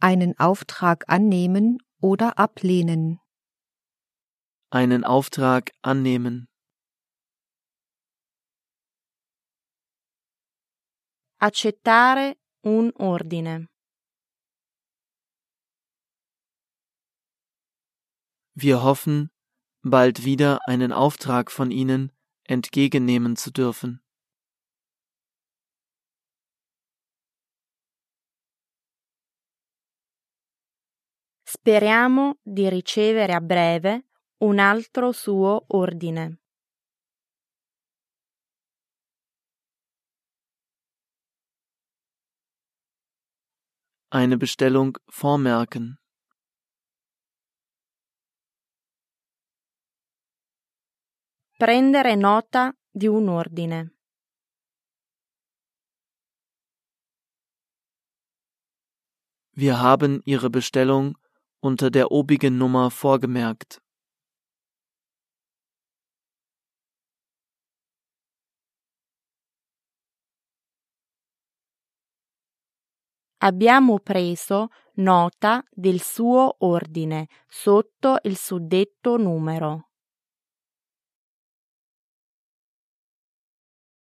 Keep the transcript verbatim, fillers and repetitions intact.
einen Auftrag annehmen oder ablehnen. Einen Auftrag annehmen. Accettare un ordine. Wir hoffen, bald wieder einen Auftrag von Ihnen entgegennehmen zu dürfen. Speriamo di ricevere a breve un altro suo ordine. Eine Bestellung vormerken. Prendere nota di un ordine. Wir haben Ihre Bestellung unter der obigen Nummer vorgemerkt. Abbiamo preso nota del suo ordine sotto il suddetto numero.